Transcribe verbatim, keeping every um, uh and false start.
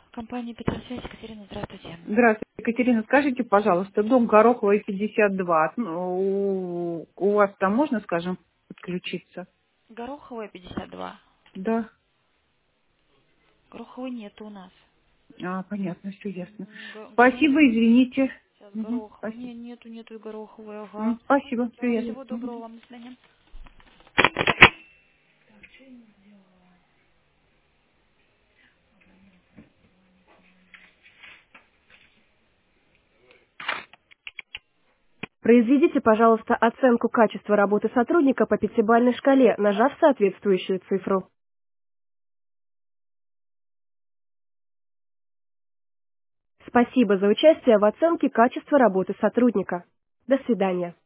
Компания Петросвязь, Екатерина, здравствуйте. Здравствуйте, Екатерина. Скажите, пожалуйста, дом Гороховой, пятьдесят два. Ну, У, у вас там можно, скажем, подключиться? Гороховая пятьдесят два. Да. Гороховой нет у нас. А, понятно, все ясно. М, Го- Мы Спасибо, извините. сейчас Мгм, Гороховой. спасибо. Не, нету, нету и Гороховой, М, ага. Спасибо, все Да, ясно. всего Мгм. доброго вам, до свидания. Произведите, пожалуйста, оценку качества работы сотрудника по пятибалльной шкале, нажав соответствующую цифру. Спасибо за участие в оценке качества работы сотрудника. До свидания.